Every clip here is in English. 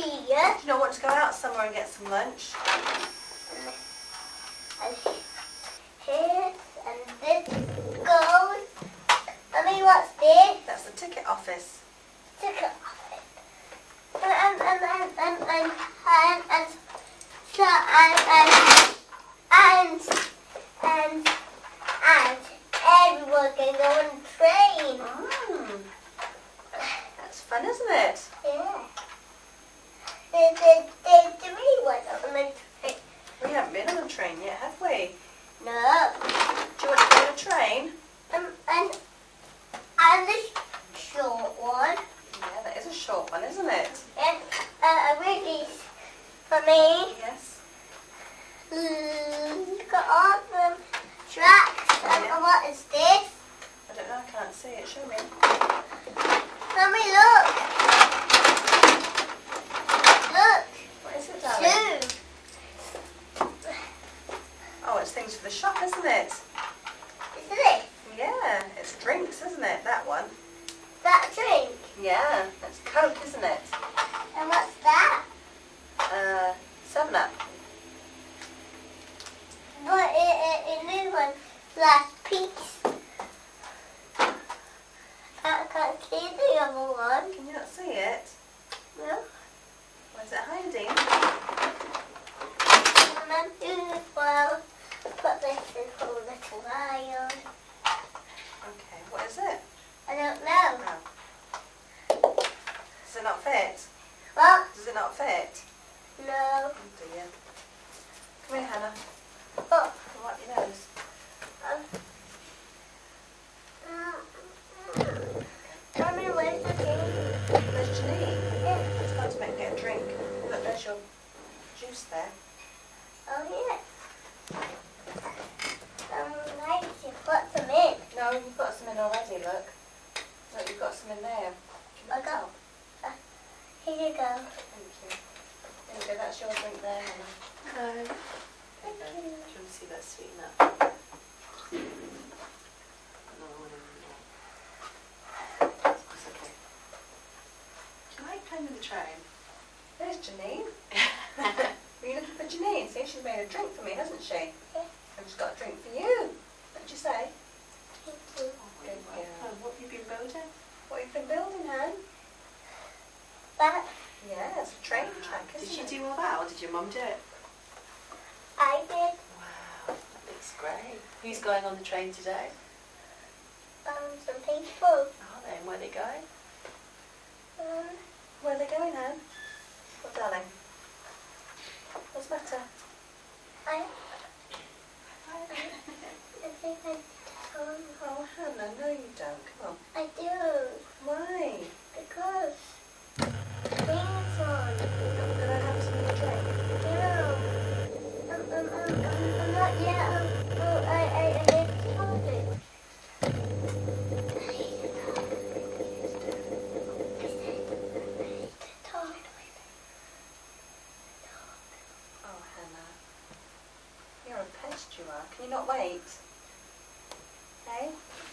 here. Do you not want to go out somewhere and get some lunch? And here, and this goes. Mommy, what's this? That's the ticket office. Ticket office. And everyone can go on the train. That's fun, isn't it? Yeah. Did we went on the train? We haven't been on a train yet, have we? No. Do you want to go on a train? And this short one. Yeah, that is a short one, isn't it? And a really for me. Yes. Look at all the tracks. Yeah. And what is this? I don't know, I can't see it. Show me. Mommy, look. Look. What is it, darling? Shoes. Oh, it's things for the shop, isn't it? Isn't it? Yeah, it's drinks, isn't it, that one? That drink. Yeah, that's Coke, isn't it? And what's that? 7-Up. But it new one. Last piece. I can't see the other one. Can you not see it? No. Where's it hiding? And then well, put this in for a little while. Okay, what is it? I don't know. Oh. Does it not fit? What? Does it not fit? No. Oh dear. Come here, Hannah. Oh. Wipe your nose. Mommy, where's the drink? There's Janine. Yeah. It's about to make get a drink. Look, there's your juice there. Oh, yeah. Nice. You've got some in. No, you've got some in already, look. Look, you've got some in there. Can you I got. tell? Here you go. Thank you. There you go, that's your drink there, Hannah. No. There you go. Thank Do you. you want to see that sweeten up? It's okay. Do you like playing with the train? There's Janine. Were you looking for Janine? See, she's made a drink for me, hasn't she? Yeah. I've just got a drink for you. What did you say? Thank you. Good girl. What have you been building? What have you been building, Han? That Yeah, it's a train track, Did isn't you it? do all that or did your mum do it? I did. Wow, that looks great. Who's going on the train today? Some people. Are they and where are they going? Where are they going, Han? What, darling? What's the matter? I think I told you. Oh, Hannah, no you don't. Come on. I do. Why? Because things on. Can I have some of your drink? No. I'm not yet. I need to hold it. Oh, Hannah. You're a pest, you are. Can you not wait? Hey?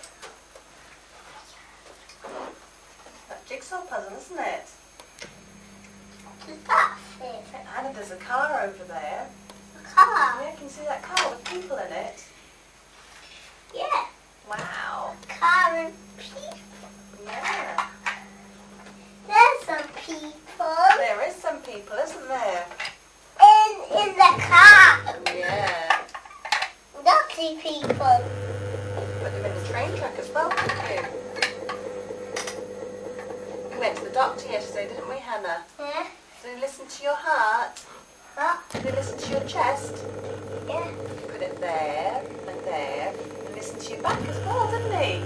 That jigsaw puzzle, isn't it? Does that fit? Hannah, there's a car over there. A car? Yeah, can you see that car with people in it? Yeah. Wow. Car and people. Yeah. There's some people There is some people, isn't there? in the car. Yeah. Dirty people. Put them in the train track as well, didn't you? We went to the doctor yesterday, didn't we, Hannah? Yeah. Did he listen to your heart? What? Did he listen to your chest? Yeah. Put it there and there. And listen to your back as well, didn't he?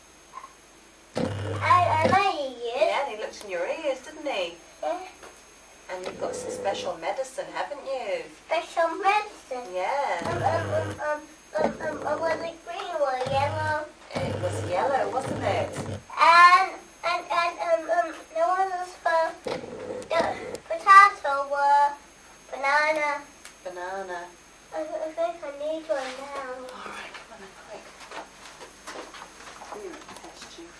I my ears. Yeah, and he looked in your ears, didn't he? Yeah. And you've got some special medicine, haven't you? Special medicine. Yeah. Was it green or yellow? It was yellow, wasn't it? And there was for the potato were banana. Banana. I think I need one now. Alright, come on then, quick. Test you.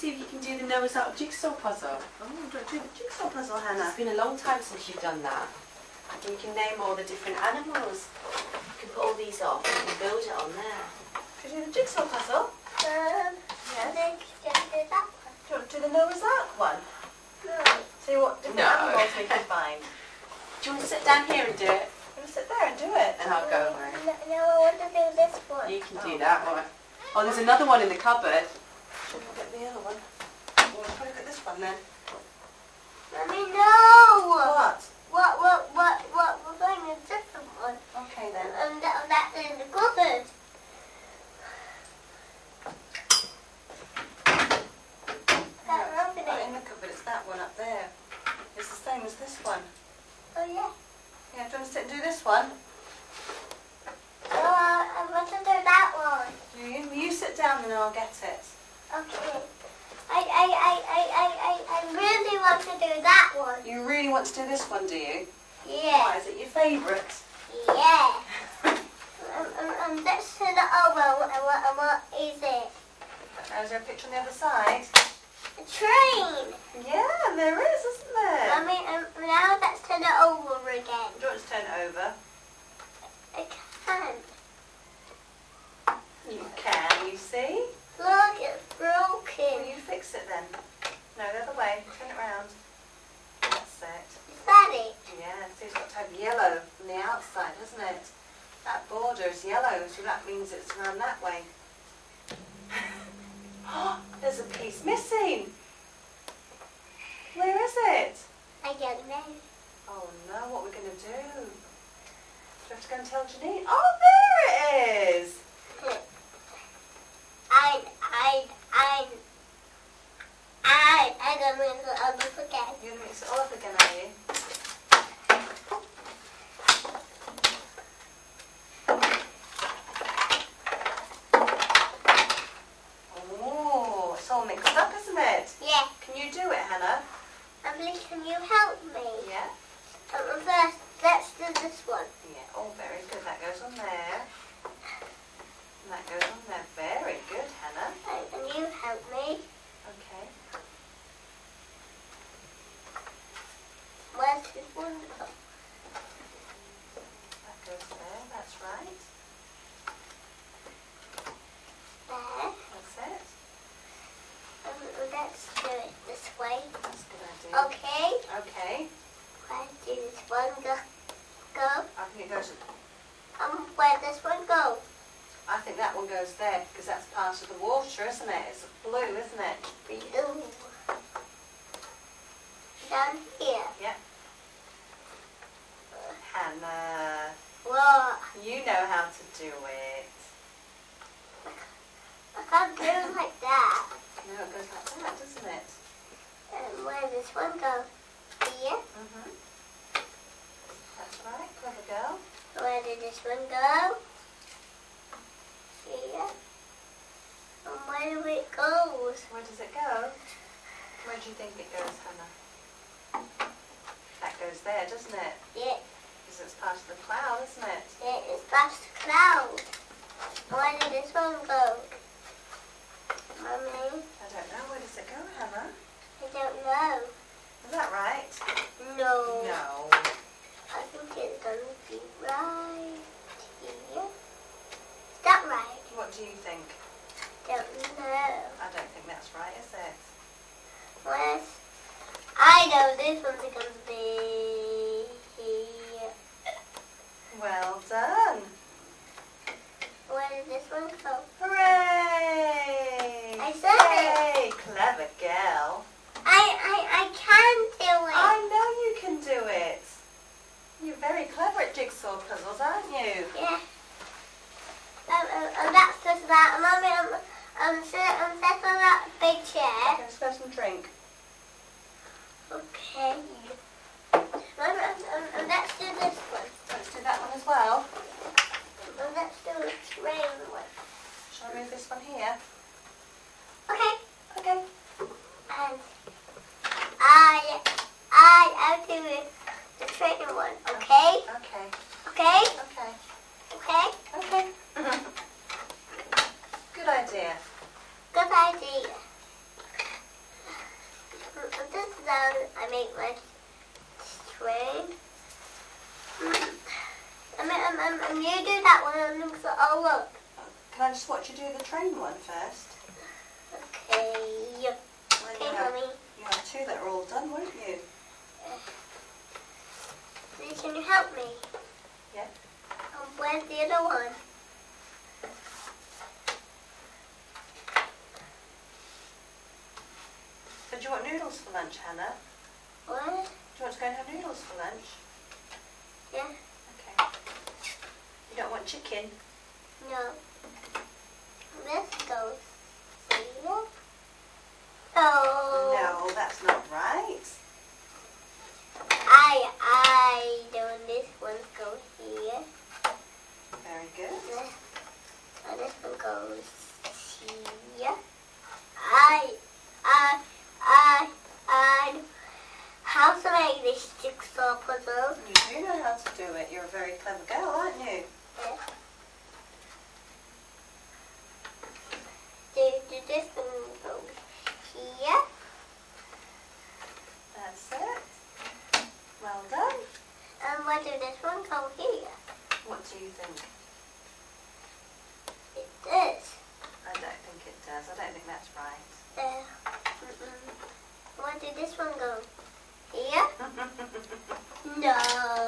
see if you can do the Noah's Ark jigsaw puzzle. Oh, do you do the jigsaw puzzle, Hannah? It's been a long time since you've done that. And you can name all the different animals. You can put all these off and build it on there. Should we do the jigsaw puzzle? I think just do that one. Do you want to do the Noah's Ark one? No. See what different No. animals we can find. Do you want to sit down here and do it? I'm going to sit there and do it. And I'll go away. No, I want to do this one. You can do that one. Oh, there's another one in the cupboard. Should we get the other one? We'll put it at this one then. Mommy, no! What? We're going a different one. Okay then. That's in the cupboard. Can't open Not it. in the cupboard, it's that one up there. It's the same as this one. Oh, yeah. Yeah, do you want to sit and do this one? No, I want to do that one. You sit down and I'll get it. Okay. I really want to do that one. You really want to do this one, do you? Yeah. Why, is it your favourite? Yeah. Let's turn it over. What is it? Now, is there a picture on the other side? A train. Yeah, there is, isn't there? Mommy, now let's turn it over again. Do you want to turn it over? I can't. You can, you see? Look, it's Will broken. you fix it then? No, the other way. Turn it round. That's it. Is that it? Yeah, see, it's got to have yellow on the outside, hasn't it? That border is yellow, so that means it's around that way. Oh, there's a piece missing. Where is it? I don't know. Oh no, what are we going to do? Do we have to go and tell Janine? Oh, there it is! I don't know if I'll forget. You're going to mix it all up again, are you? Oh, it's all mixed up, isn't it? Yeah. Can you do it, Hannah? Emily, can you help me? Yeah? First, let's do this one. Yeah, oh, very good. That goes on there. And that goes on there. Very good, Hannah. Can you help me? Okay. Where's this one go? That goes there. That's right. There. That's it. Let's do it this way. That's a good idea. Okay. Okay. Where did this one go? I think it goes... Where does one go? I think that one goes there because that's part of the water, isn't it? It's blue, isn't it? Blue. Down here. Yeah. Hannah, What? you know how to do it. I can't do it like that. No, it goes like that, doesn't it? And where does this one go? Here. Mhm. That's right, clever girl. Where did this one go? Here. And where do it goes? Where does it go? Where do you think it goes, Hannah? That goes there, doesn't it? Yeah. Because it's part of the cloud, isn't it? Yeah, it's past the cloud. Where did this one go? Mummy, I don't know. Where does it go, Hannah? I don't know. Is that right? No. No. I think it's going to be right here. Is that right? What do you think? Don't know. I don't think that's right, is it? Where's... I know this one's going to be here. Well done. Where did this one go? Hooray! I said it. Yay! Clever girl. I can do it. I know you can do it. You're very clever at jigsaw puzzles, aren't you? Yeah. And that's just that. Mummy, I'm sat on that big chair. Let's go some drink. Okay. Mummy, and let's do this one. Let's do that one as well. And let's do the train one. Shall I move this one here? Okay. Okay. And I'll do the train one. Okay? Okay. Okay? Okay. Okay? Okay. Good idea. Good idea. make my train. You do that one and mix it all up. Can I just watch you do the train one first? Okay. Well, Okay, Mummy. you have two that are all done, won't you? Can you help me? Yeah. Where's the other one? So do you want noodles for lunch, Hannah? What? Do you want to go and have noodles for lunch? Yeah. Okay. You don't want chicken? No. Let's go. See ya. Oh. No, that's not right. I don't. This one go here. Very good. And this one goes here. How to make this jigsaw puzzle? You do know how to do it. You're a very clever girl, aren't you? Yeah. This one goes here. That's it. Well done. And where did this one go here? What do you think? It does. I don't think it does. I don't think that's right. Where did this one go? Here? No.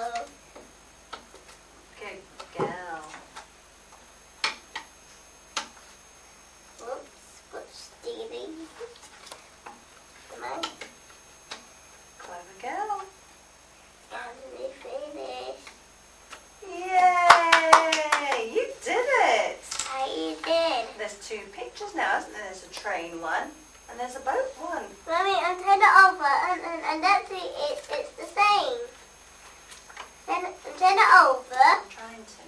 Good girl. Whoops, Stevie. Come on. Clever girl. And we finish. Yay! You did it! I did. There's two pictures now, isn't there? There's a train one and there's a boat one. Mommy, and turn it over, and that's it. It's the same. Then turn it over. I'm trying to.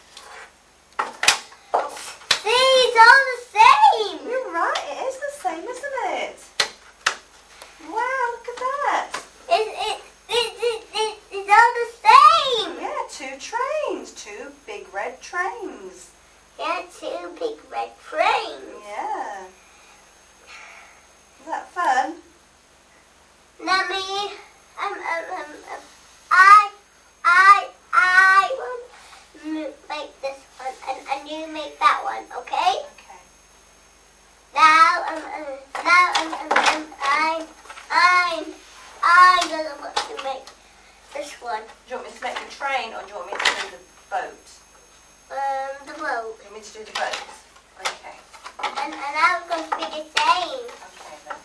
See, it's all the same. You're right, it is the same, isn't it? Wow, look at that. It's all the same. Yeah, two trains, two big red trains. Yeah, two big red trains. Yeah. Is that fun? Mommy, I will make this one, and you make that one, okay? Okay. Now, I'm gonna want to make this one, Do you want me to make the train or do you want me to do the boat? the boat, Do you want me to do the boat? Okay. and I'm going to be the same. Okay then.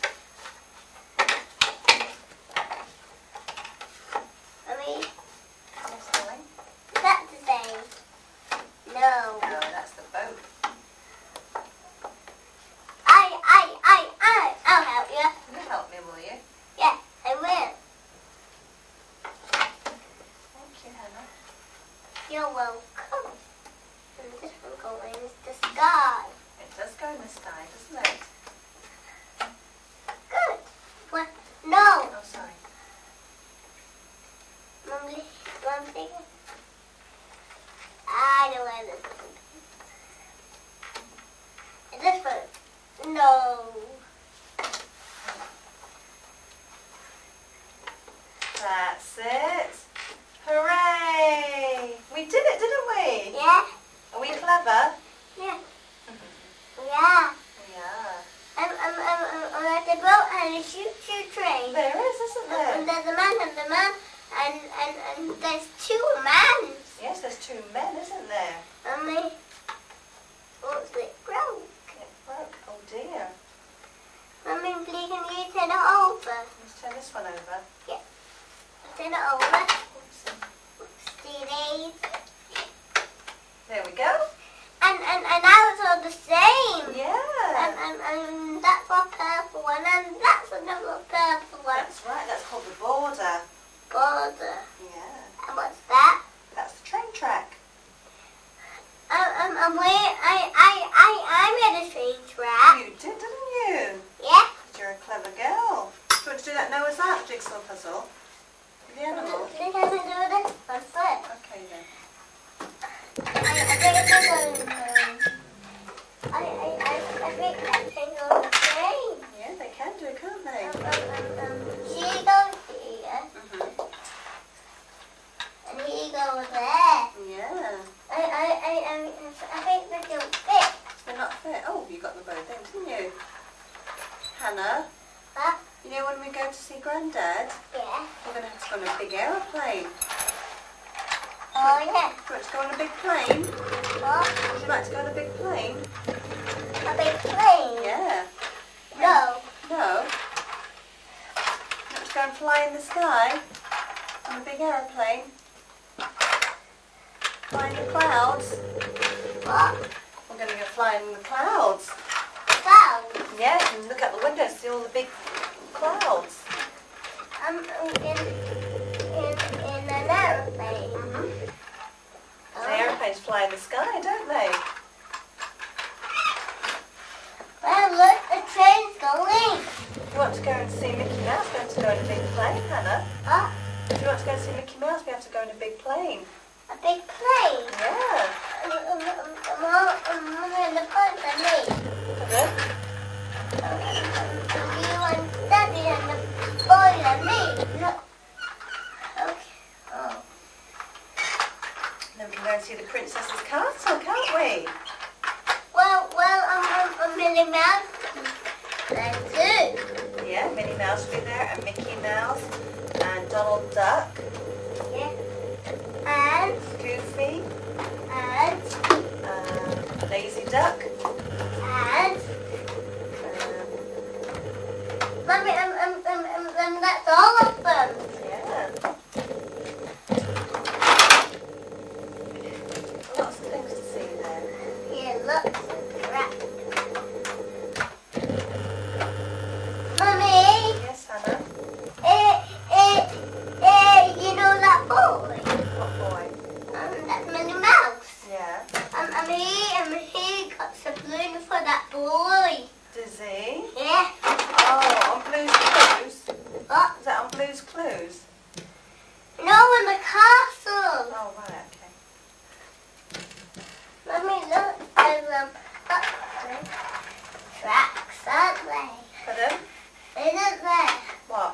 Mommy, Yes, darling? is that the same? No. No, that's the boat. I'll help you. You'll help me, will you? Yeah, I will. Thank you, Hannah. You're welcome. And this one going is the sky. It does go in the sky, doesn't it? Good. What? No. Oh, sorry. Mommy, one thing. I know where this one. This one. No. That's it. Hooray! We did it, didn't we? Yeah? Are we clever? Yeah. Yeah. We are. There's a boat and a choo-choo train. There is, isn't And there? there's a man and there's two men. Yes, there's two men, isn't there? Mommy, what's it broke? It broke. Oh dear. Mommy, please can you turn it over? Let's turn this one over. Turn it over. Oopsie. Oopsie-daisy. There we go. And now it's all the same. Yeah. And that's our purple one, and that's another purple one. That's right. That's called the border. Border. Yeah. And what's that? That's the train track. And where I made a train track. You did, didn't you? Yeah. You're a clever girl. Do you want to do that Noah's Ark jigsaw puzzle? With the animals? Think I can do this one first. Okay then. I think it's going I think that can go on the train. Yeah, they can do, can't they? She goes here. Hannah? Huh? You know when we go to see Grandad, Yeah. we're going to have to go on a big aeroplane. Oh, yeah. Do you want to go on a big plane? What? Would you like to go on a big plane? A big plane? Yeah. No. No. You want to go and fly in the sky on a big aeroplane? Fly in the clouds? What? We're going to go flying in the clouds. Clouds? Yeah, you can look out the window and see all the big clouds. In an aeroplane. The aeroplanes fly in the sky, don't they? Well, look, the train's going. If you want to go and see Mickey Mouse, we have to go in a big plane, Hannah. Huh? If you want to go and see Mickey Mouse, we have to go in a big plane. A big plane? Yeah. Mom and the boys and me. Pardon? You and Daddy and the boy and me. No. Okay. Oh. Then we can go and see the Princess's Castle, can't we? Well, I'm Minnie Mouse. There too. Yeah, Minnie Mouse will be there, and Mickey Mouse, and Donald Duck, Yeah. And Goofy, Lazy Duck, Mommy, that's all of them. yeah. Lots of things to see there. Yeah, look. Right. Mommy, Yes, Hannah? you know that boy? What boy? That's Minnie Mouse. Yeah. He got some balloon for that boy. Does he? Yeah. Oh, on Blue's Clues? What? Is that on Blue's Clues? No, in the castle. Oh, right, okay. Mommy, look. There's tracks, aren't they? Pardon? Isn't there? What?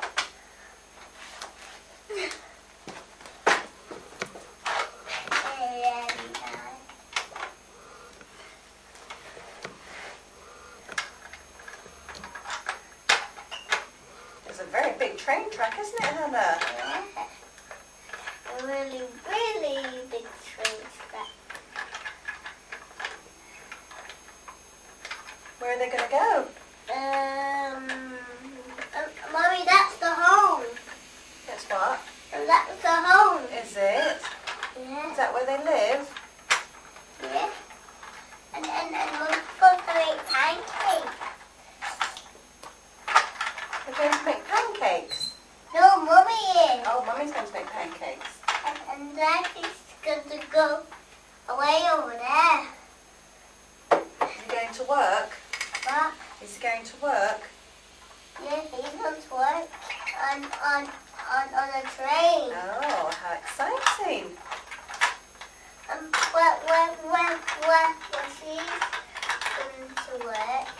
It's a very big train track, isn't it, Hannah? Yeah. A really, really big train track. Where are they going to go? Mommy, that's the home. It's what? And that's the home. Is it? Yeah. Is that where they live? Yeah. And Mum's going to make pancakes. They're going to make pancakes. No, Mummy is. Oh, Mummy's going to make pancakes. And Daddy's going to go away over there. Is he going to work? What? Is he going to work? Yeah, he's going to work on a train. Oh, how exciting. When she's going to work,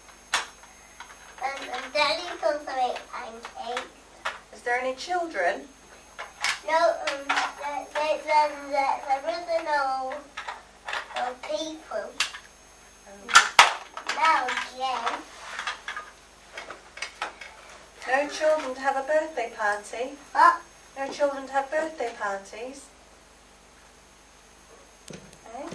and Daddy's going to make pancakes. Is there any children? No, there isn't no people. Now, Jen. No children to have a birthday party? What? No children to have birthday parties? Eh?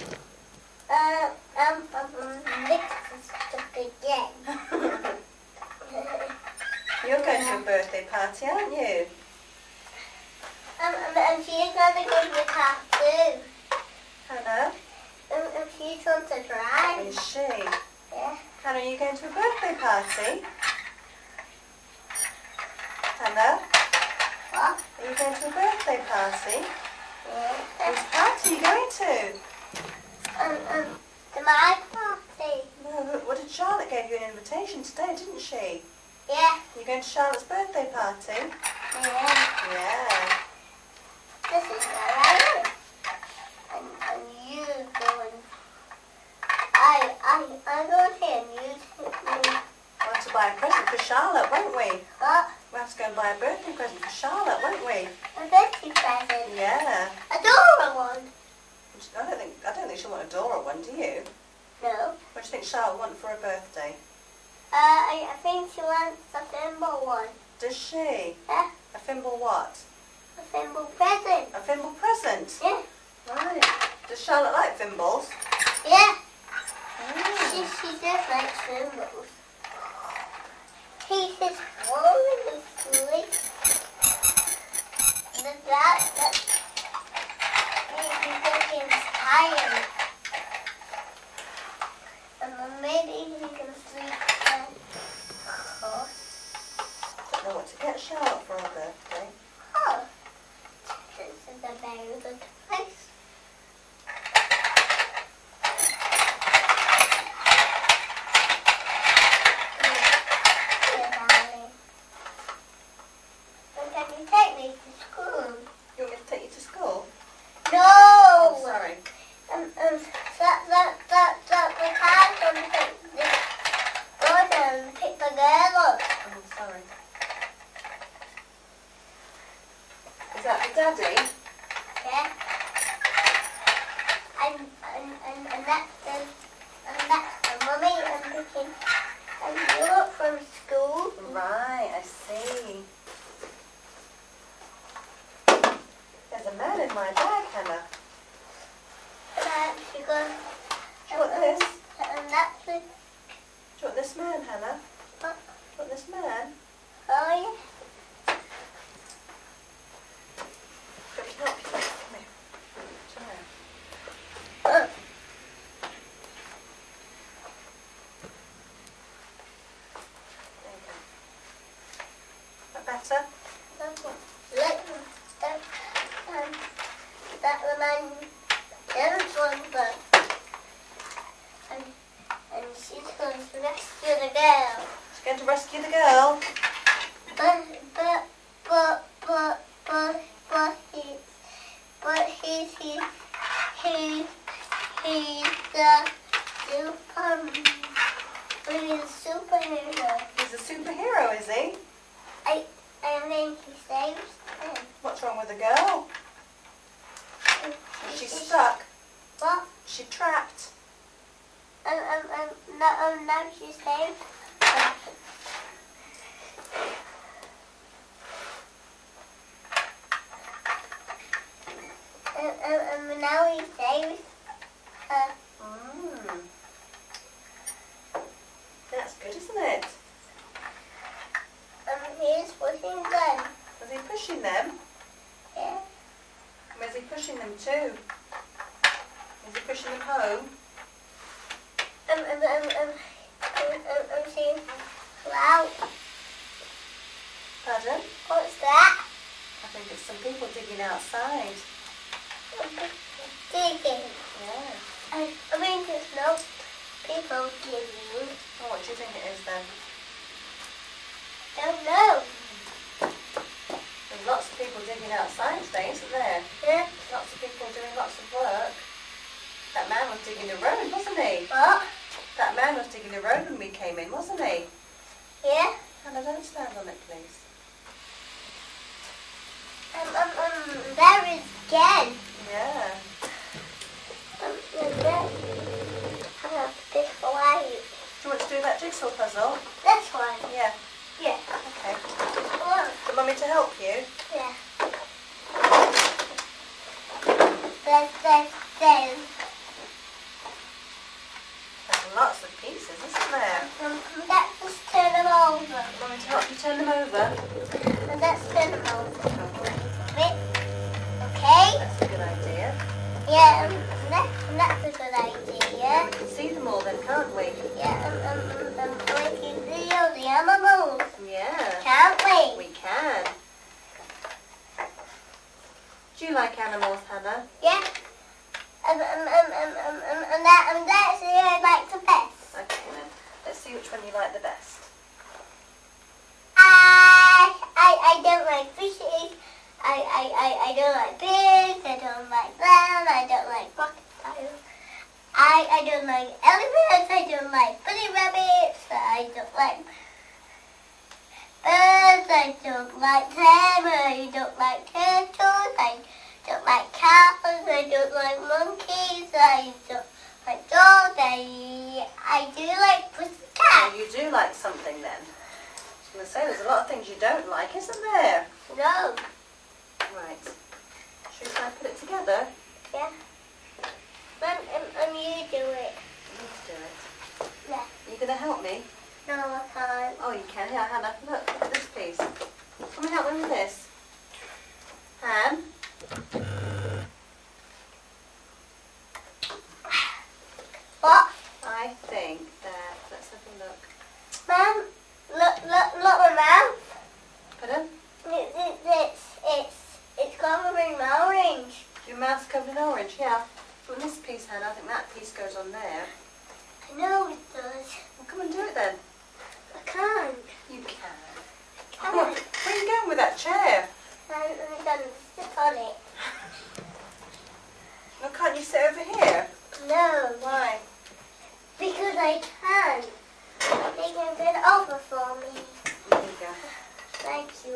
Mixed stuff again. You're going to a birthday party, aren't you? And she's going to go to the car too. Hannah? And she's going to drive. Is she? Yeah. Hannah, are you going to a birthday party? Hannah? What? Are you going to a birthday party? Yeah. Whose party are you going to? To my party. No, what did Charlotte give you an invitation today, didn't she? Yeah. You're going to Charlotte's birthday party? Yeah. Yeah. This is where I live. And you going. I go here and you take me. We'll have to buy a present for Charlotte, won't we? What? We'll have to go and buy a birthday present for Charlotte, won't we? A birthday present. Yeah. A Dora one. I don't think she'll want a Dora one, do you? No. What do you think Charlotte will want for her birthday? I think she wants a thimble one. Does she? Yeah, A thimble what? a thimble present. A thimble present? Yeah, Right. Does Charlotte like thimbles? yeah. Mm. She does like thimbles. He says, "Holy sweet." That maybe he's tired. And maybe he can sleep then. Oh. Don't know what to get Charlotte for her birthday. Oh. This is a very good place. Here, darling. And can you take me to school? You want me to take you to school? No! Oh, sorry. The car's gonna pick this boy and pick the girl up. Oh, sorry. Is that the daddy? Yeah. And that's the mummy and picking and you up from school. Right, I see. There's a man in my bag, Hannah. And that's because Do you want this? and that's the Do you want this man, Hannah? Do you want this man? oh Let me help you. Come here. Turn around. yeah. There you go. That better? That the man didn't want them. And she's going to rescue the girl. She's going to rescue the girl. He's a superhero. He's a superhero, is he? I think he saves them. What's wrong with the girl? She's stuck. What? She's trapped. Now she's saved. Now he saves her. That's good, isn't it? He's pushing them. Was he pushing them? Yeah. Where's he pushing them to? Is he pushing them home? She's loud. Pardon? What's that? I think it's some people digging outside. Digging. Yeah. I mean, there's no people digging. Oh, what do you think it is then? Don't know. There's lots of people digging outside today, isn't there? Yeah. Lots of people doing lots of work. That man was digging the road, wasn't he? What? That man was digging the road when we came in, wasn't he? Yeah. Hannah, don't stand on it, please. There is again. Yeah. This light. Do you want to do that jigsaw puzzle? This one. Yeah. Yeah. Okay. One. Do you want me to help you? Yeah. There's. There's lots of pieces, isn't there? Let's just turn them over. Do you want me to help you turn them over? And let's turn them over. Bit. Okay? That's a good idea. Yeah, that's a good idea. We can see them all then, can't we? Yeah, we can see all the animals. Yeah. Can't we? We can. Do you like animals, Hannah? Yeah. And that's the I like the best. Okay then. Let's see which one you like the best. I don't like fishes. I don't like pigs. I don't like them. I don't like crocodiles. I don't like elephants. I don't like bunny rabbits. I don't like birds. I don't like them. I don't like turtles. I don't like cows. I don't like monkeys. I don't like dolls. I do like Oh, pussycat. you do like something then. I was going to say, there's a lot of things you don't like, isn't there? No. Right. Should we try and put it together? Yeah. And you do it. Let's do it. Yeah. Are you going to help me? No, I can't. Oh, you can. Here, Hannah. Look at this piece. Come and help me with this. Han? What? I think that, let's have a look. Mum, look my mouth. Pardon? It's covered in orange. Your mouth's covered in orange, yeah. From this piece, Hannah, I think that piece goes on there. I know it does. Well, come and do it then. I can't. You can. Come Oh, on. where are you going with that chair? I'm gonna sit on it. Well, can't you sit over here? No, Why? because I can't. They can get over for me. There you go. Thank you.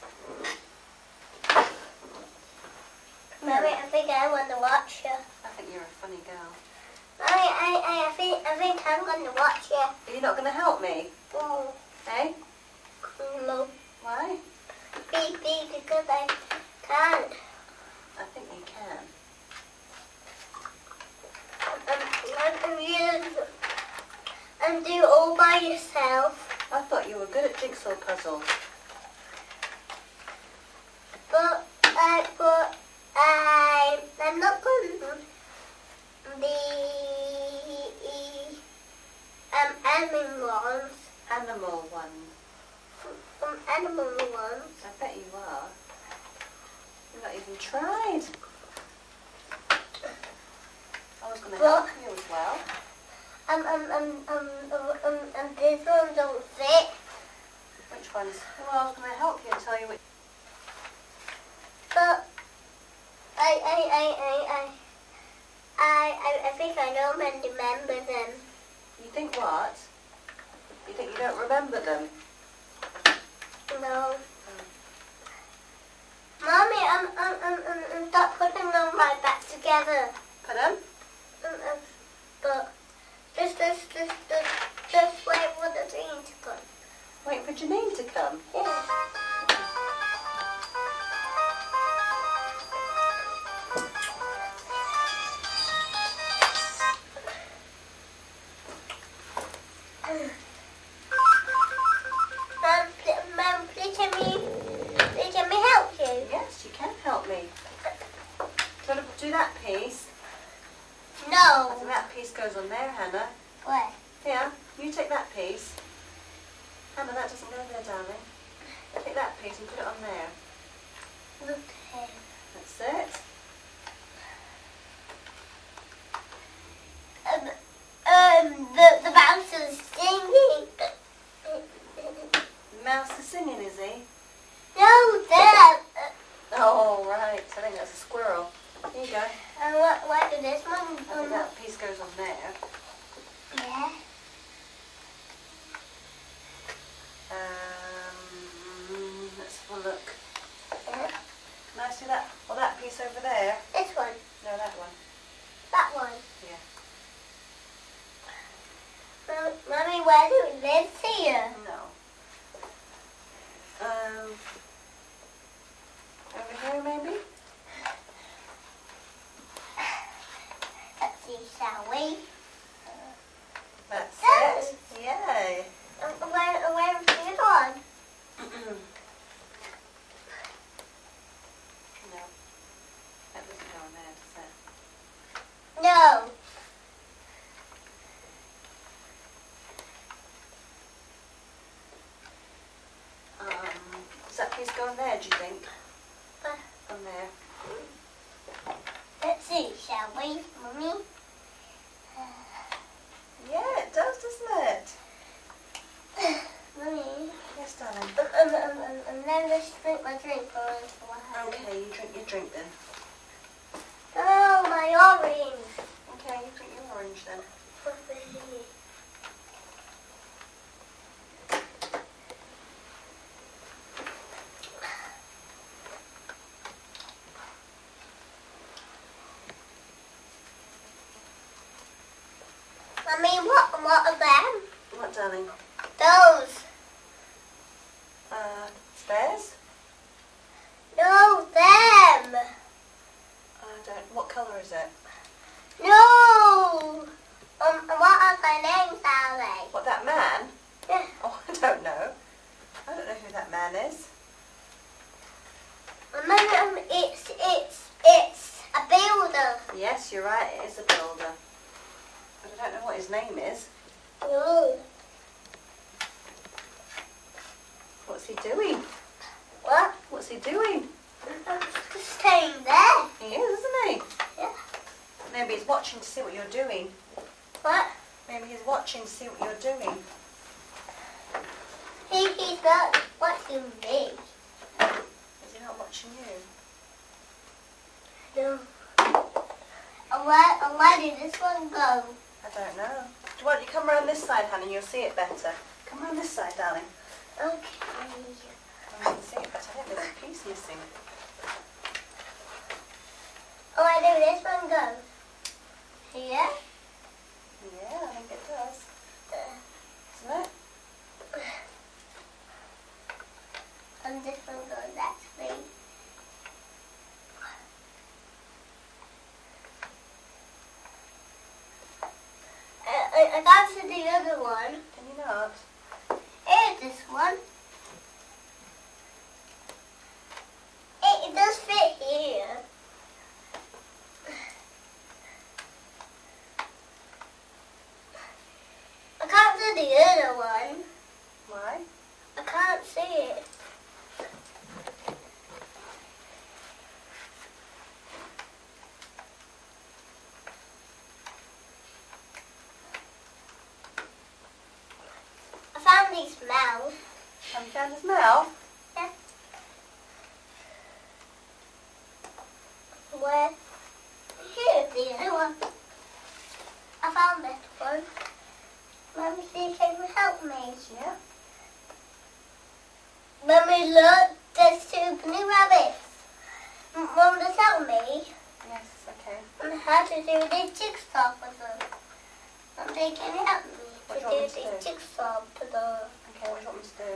Mommy, I think I want to watch you. I think you're a funny girl. Mommy, I think I'm going to watch you. Are you not going to help me? Oh, Eh? no. Why? Because I can't. I think you can. And do all by yourself. I thought you were good at jigsaw puzzles. But I'm not good at the Animal ones. animal ones. I bet you are. You've not even tried. I was going to help you as well. And this one don't fit. Which ones? Well, I was going to help you and tell you which. But I think I don't remember them. You think what? You think you don't remember them? No. Mommy, I'm stop putting them right back together. Pardon? But just wait for the thing to come. Wait for Janine to come. Yeah. Mom, please let me help you. Yes, you can help me. Do you want to do that piece? I No. think that piece goes on there, Hannah. Where? Here, you take that piece. Hannah, that doesn't go there, darling. Take that piece and put it on there. Okay. That's it. The mouse is singing. The mouse is singing, is he? No, Dad. Oh, right. I think that's a squirrel. Here you go. What did this one? I think that piece goes on there. Yeah. Let's have a look. Yeah. Can I see that? Well, that piece over there. This one. No, that one. That one. Yeah. Mommy, why do it live here? No. Over here, maybe? Let's see, shall we? That's Yes. it. Yay. Where's the other one? No. That doesn't go on there, does it? No. Does that piece go on there, do you think? On there. Let's see, shall we, Mommy? Yeah, it does, doesn't it? Mommy. Yes, darling. And then just drink my drink for a little while. Okay, you drink your drink then. Oh, my orange. Okay, you drink your orange then. Mummy, what are them? What, darling? Those. Stairs? No, them. What colour is it? No. What are their names, are they? What, that man? Yeah. Oh, I don't know. I don't know who that man is. Mummy, it's a builder. Yes, you're right, it is a builder. But I don't know what his name is. No. What's he doing? What? What's he doing? Just staying there. He is, isn't he? Yeah. Maybe he's watching to see what you're doing. What? Maybe he's watching to see what you're doing. He's not watching me. Is he not watching you? No. And where did this one go? I don't know. Do you want you come around this side, Hannah, and you'll see it better. Come around this side, darling. Okay. You can see it better. I think there's a piece missing. Oh, where did this one go? Here? Yeah, I think it does. Isn't it? And this one goes that way. I got to the other one. Can you not? Here's this one. It does fit here. I can't do the other one. Why? I can't see it. I found these mouths. Have you found his mouth? Yeah. Where? Here's the other one. I found this one. Mummy, see, can you help me? Yeah. Mummy, look, there's two blue rabbits. Mum, just help me Yes, okay. on how to do the jigsaw puzzle. Mummy, can you help me What to do you want do me to the do? jigsaw puzzle? Okay, what do you want me to do?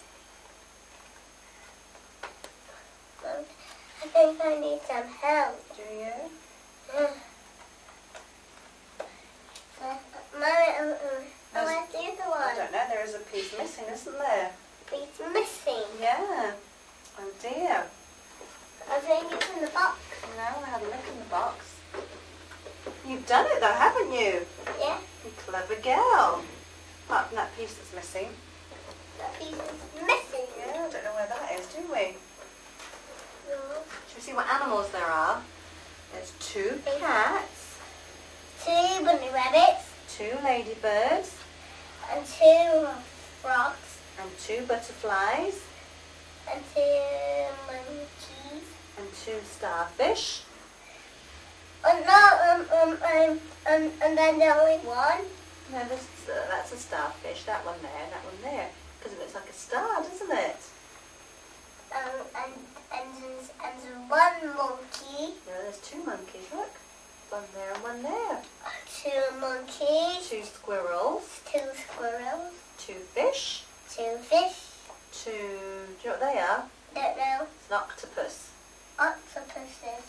Mum, I think I need some help. Do you? Mummy, where's the other I one? don't know. There is a piece missing, isn't there? It's missing. Yeah. Oh dear. I think it's in the box. No, I had a look in the box. You've done it though, haven't you? Yeah, You clever girl. Apart from that piece that's missing. that piece is missing. Yeah, I don't know where that is, do we? No. Should we see what animals there are? There's 2 cats, 2 bunny rabbits 2 ladybirds, and 2 frogs and 2 butterflies, and 2 monkeys. and 2 starfish. Oh no, and then there's only one. No, that's a starfish. That one there and that one there. Because it looks like a star, doesn't it? And there's one monkey, No, there's 2 monkeys, look. One there and one there. 2 monkeys, 2 squirrels, 2 squirrels, 2 fish, 2 fish. 2, do you know what they are? Don't know. It's an octopus. Octopuses.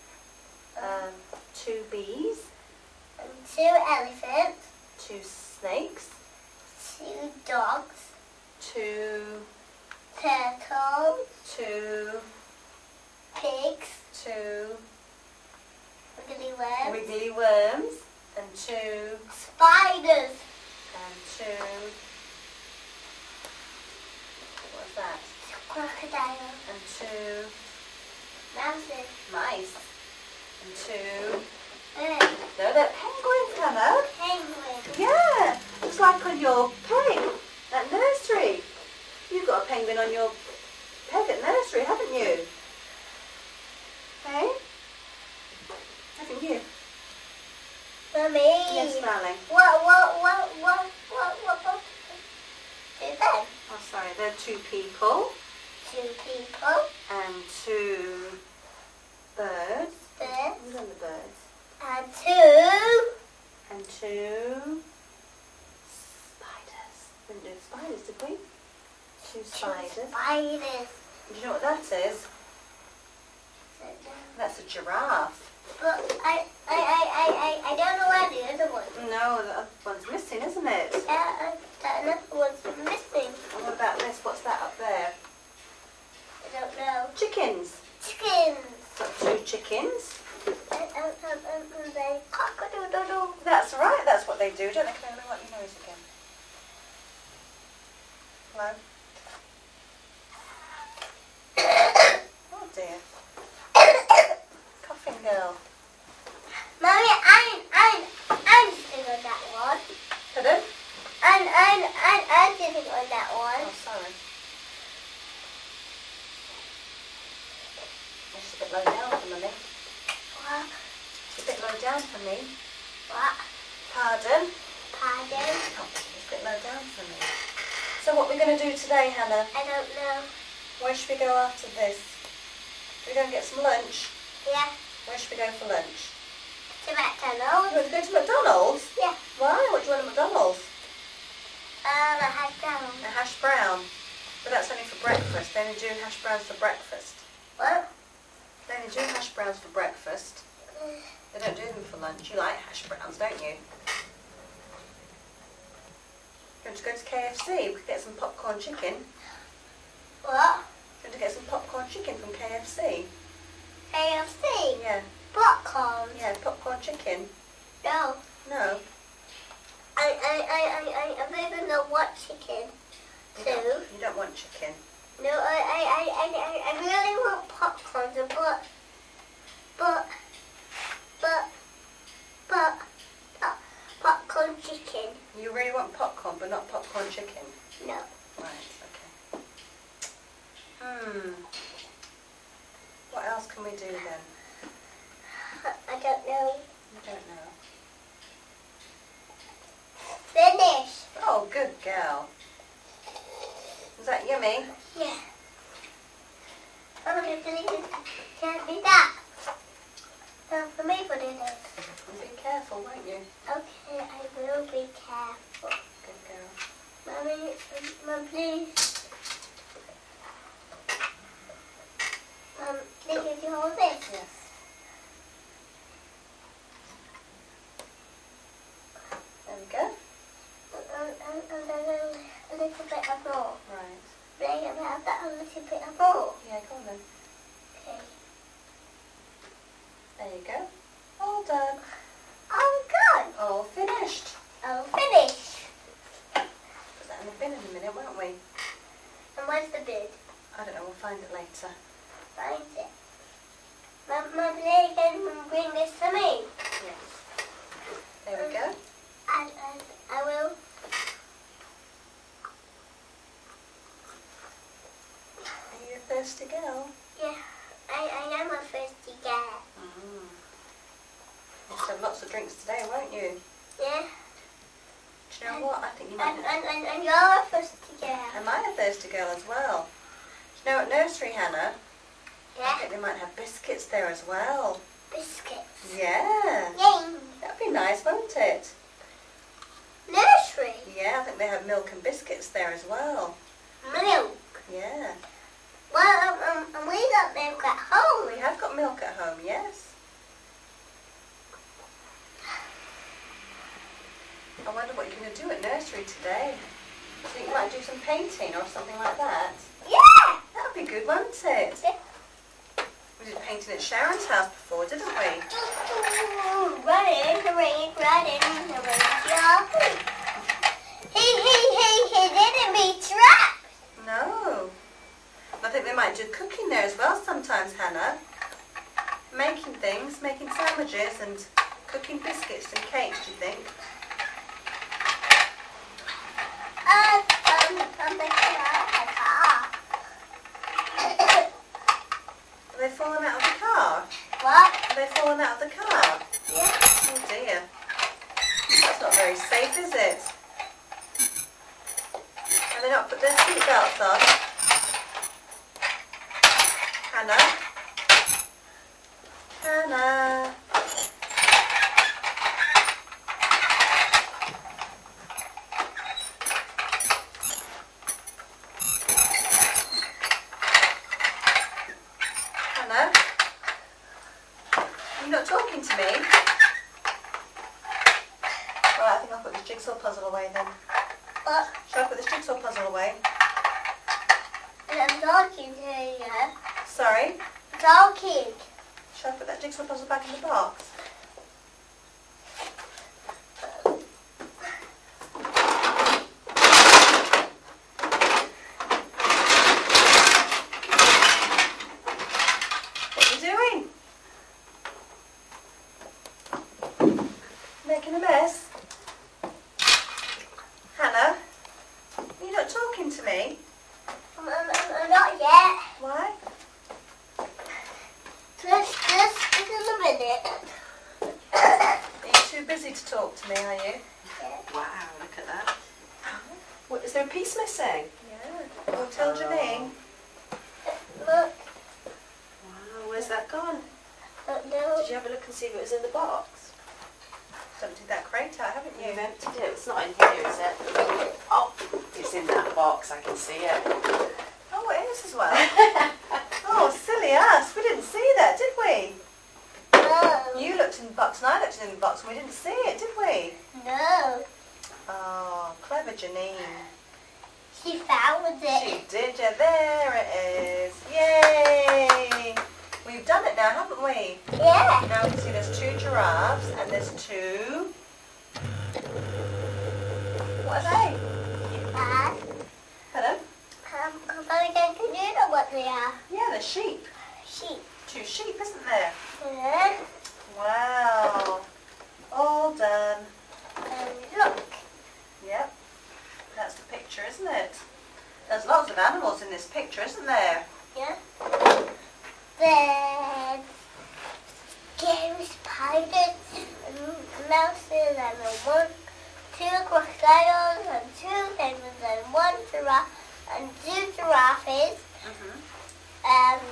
2 bees, And 2 elephants, 2 snakes, 2 dogs, 2, turtles, 2, pigs, 2 wiggly worms, wiggly worms, and 2, spiders, and 2, what's that? crocodile, And 2 mouses, mice, and 2, birds, no, they're penguins, Hannah. penguins. Yeah, just like on your peg at nursery. You've got a penguin on your peg at nursery, haven't you? Hey? Haven't you? Mummy. Yes, darling. What do then? Oh, sorry, there are 2 people 2 people, and 2 birds. birds, Who's on the birds? and 2 And 2 Didn't do spiders, did we? 2 spiders. Spiders. Do you know what that is? That's a giraffe. But I don't know where the other one. No, the other one's missing, isn't it? Yeah, that another one's missing. And what about this? What's that up there? I don't know. Chickens. Chickens. Got 2 chickens. And they cock-a-doodle-doo. That's right, that's what they do, don't they? Can I wipe your nose again? Hello? Oh dear. Coughing girl. Mommy, I'm sitting on that one. Pardon? I'm sitting on that one. Oh, sorry. It's a bit low down for Mummy. What? It's a bit low down for me. What? Pardon? Pardon? Oh, it's a bit low down for me. So what are we going to do today, Hannah? I don't know. Where should we go after this? We're going to get some lunch. Yeah. Where should we go for lunch? To You McDonald's? want to go to McDonald's? Yeah. Why? What do you want at McDonald's? A hash brown. A hash brown. But that's only for breakfast. They only do hash browns for breakfast. What? They only do hash browns for breakfast. They don't do them for lunch. You like hash browns, don't you? Going to go to KFC? We could get some popcorn chicken. What? Going to get some popcorn chicken from KFC? KFC? Yeah. Popcorn? Yeah, popcorn chicken. No. No. I don't know what chicken. You don't want chicken. No, I really want popcorn, but popcorn chicken. You really want popcorn, but not popcorn chicken? No. Right, okay. What else can we do then? I don't know. I don't know. Finish. Oh, good girl. Is that yummy? Yeah. Oh, please, can't be that. For me, put it in. Be careful, won't you? Okay, I will be careful. Good girl. Mommy, please. Please, you hold this. Yes. There we go. And then a little bit of more. Right. May I have that a little bit of more? Yeah, go on then. Okay. There you go. All done. Oh, good. All finished. Oh, finish. Put that in the bin in a minute, won't we? And where's the bin? I don't know, we'll find it later. Find it. Mum, please can bring this to me. Yes. There we go. And I will. Are you a thirsty girl? Yeah, I am a thirsty girl. You'll have lots of drinks today, won't you? Yeah. Do you know what? I think you might have... And you're a thirsty girl. Am I a thirsty girl as well? Do you know at nursery, Hannah? I Yeah. think they might have biscuits there as well. Biscuits. Yeah. Yay. That'd be nice, won't it? Nursery. Yeah, I think they have milk and biscuits there as well. Milk. Yeah. Well, we got milk at home. We have got milk at home, yes. I wonder what you're going to do at nursery today. I think you might do some painting or something like that. Yeah. That'd be good, won't it? Yeah. We did painting at Sharon's house before, didn't we? Running, the rain, yeah. He didn't be trapped. No. I think they might do cooking there as well sometimes, Hannah. Making things, making sandwiches and cooking biscuits and cakes, do you think? I'm making out of the car. Are they falling out of the car? What? Are they falling out of the car? Yeah. Oh dear. That's not very safe, is it? Have they not put their seatbelts on? Hannah? Hannah? talking to me? Right, I think I'll put this jigsaw puzzle away then. But Shall I put this jigsaw puzzle away? I'm talking to you. Sorry? Talking. Shall I put that jigsaw puzzle back in the box? What are you doing? Making a mess? Hannah? You're not talking to me? Not yet. Why? Just in a minute. Are you too busy to talk to me, are you? Wow, look at that. What, is there a piece missing? Yeah. Well, tell Janine. Look, Wow, where's that gone? no. Did you have a look and see what was in the box? Emptied that crate out, haven't you? You've emptied it. It's not in here, is it? Oh, it's in that box. I can see it. Oh, it is as well. Oh, silly us. We didn't see that, did we? No. You looked in the box and I looked in the box and we didn't see it, did we? No. Oh, clever Janine. She found it. She did, yeah. There it is. Yay! We've done it now, haven't we? Yeah. Now we can see there's 2 giraffes and there's 2... What are they? Hello? I'm going to do know what they are. Yeah, they're sheep. Sheep. 2 sheep, isn't there? Yeah. Wow. All done. And look. Yep. That's the picture, isn't it? There's lots of animals in this picture, isn't there? Yeah. There's scary spiders and mouses and 2 crocodiles and 2 penguins and 1 giraffe and 2 giraffes and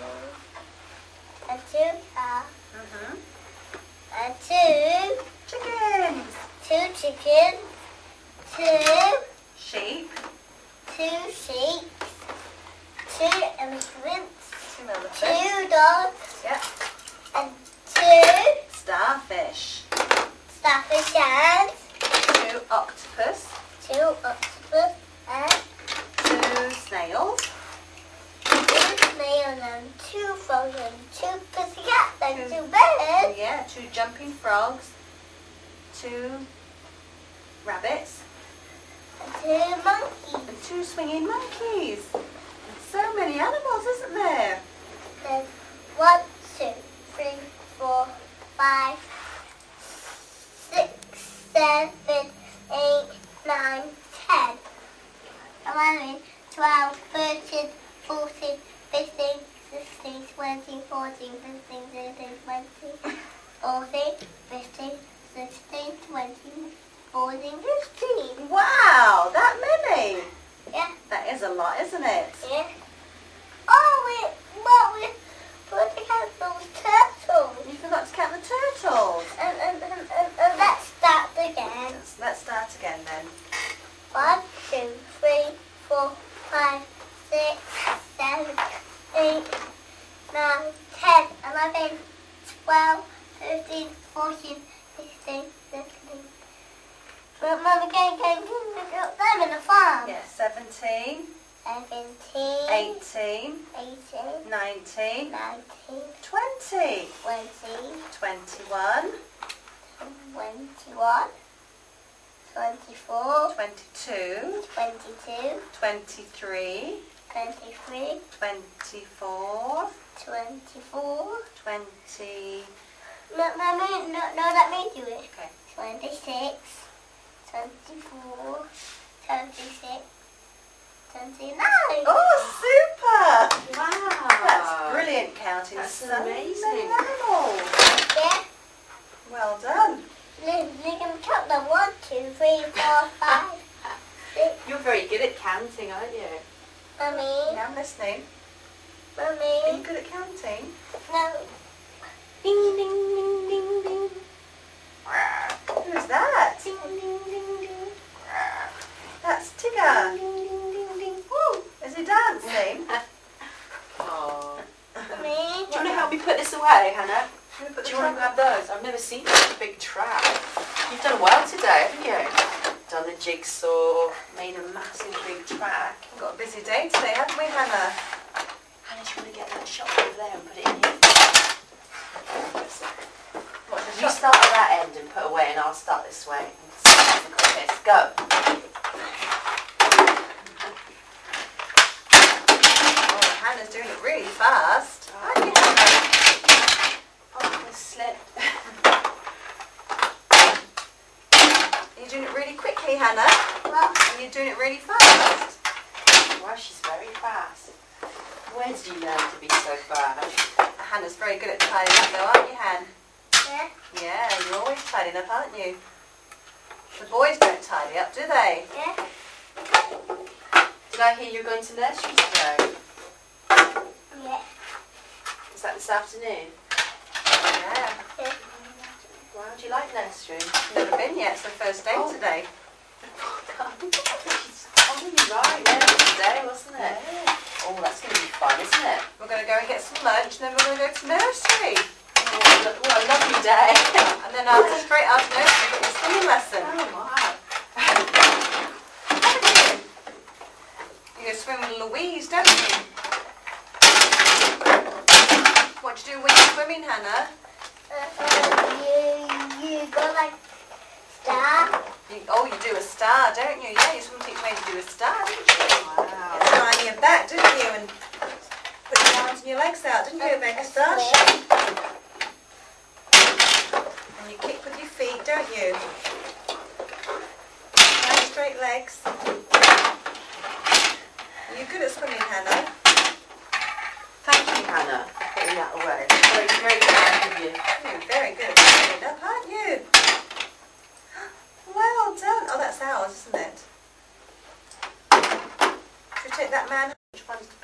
2 cows and 2 Chickens. 2 chickens, 2 Sheep. 2 sheep, 2 elephants, 2 elephants. 2 dogs, Yep. and 2 Starfish. starfish and 2 octopus. 2 octopus and 2 snails. 2 snails and 2 frogs and 2 pussycats and 2 birds Yeah, 2 jumping frogs. 2 rabbits. and 2 monkeys. And 2 swinging monkeys. So many animals, isn't there? There's 1, 2, 3, 4, 5, 6, 7, 8, 9, 10, 11, 12, 13, 14, 15, 16, 20, 14, 15, 16, 20, 14, 15, 16, 20, 14, 15. Wow, that many. Yeah, That is a lot, isn't it? yeah. Oh, we forgot to count those turtles. You forgot to count the turtles. And let's start again. Let's start again then. 1, 2, 3, 4, 5, 6, 7, 8, 9, 10, 11, 12, 13, 14, 15, 16. But Mum, again, look them in the farm. Yeah, 17, 17, 18, 18, 19, 19, 20, 20, 21, 21, 24, 22, 22, 23, 23, 24, 24. 20... No, let me do it. Okay. 26, 24, 26, 29. Oh, super! Wow. That's brilliant counting. That's So many amazing. animals. Yeah. Well done. You can count them 1, 2, 3, 4, 5, 6. You're very good at counting, aren't you? Mummy, Yeah, I'm listening. Are you Mummy. good at counting? No. Ding, ding, ding, ding, ding. Who's that? Ding, ding, ding, ding. That's Tigger. Ding, ding, ding, ding. Woo! Is he dancing? Oh. Mummy. Do you want to help me put this away, Hannah? Do you want to grab those? I've never seen such a big trap. You've done well today, haven't you? Done the jigsaw, made a massive big track. We've got a busy day today, haven't we, Hannah? Hannah, do you want to get that shot over there and put it in here? What's the You shot? start at that end and put away, and I'll start this way. That's the quickest. Go. Oh, Hannah's doing it really fast. Aren't you, Hannah? Oh, I slipped. You're doing it really quickly, Hannah. Well, And you're doing it really fast. Wow, she's very fast. Where did you learn to be so fast? Hannah's very good at tidying up though, aren't you, Han? yeah, Yeah, you're always tidying up, aren't you? The boys don't tidy up, do they? yeah, Did I hear you're going to nursery today? yeah, Is that this afternoon? Yeah. yeah. Wow, do you like nursery? Never been yet, it's the first day Oh. today. Oh, you're right, yeah, it was today, wasn't it? Oh, that's going to be fun, isn't it? We're going to go and get some lunch and then we're going to go to nursery. Oh, what a lovely day. And then straight after nursery we've got the swimming lesson. Oh, wow. You go swim with Louise, don't you? What do you do when you're swimming, Hannah? You go like star. You do a star, don't you? Yeah, your swim teacher made you do a star, didn't you? Wow. Get down on your back, didn't you? And put your arms and your legs out, didn't you? Make a star shape. And you kick with your feet, don't you? Nice straight legs. You're good at swimming, Hannah. Thank you, Hannah, for putting that away. Very, very kind of you. You're very good at cleaning up, aren't you? Well done. Oh, that's ours, isn't it? Should we take that man? Which one's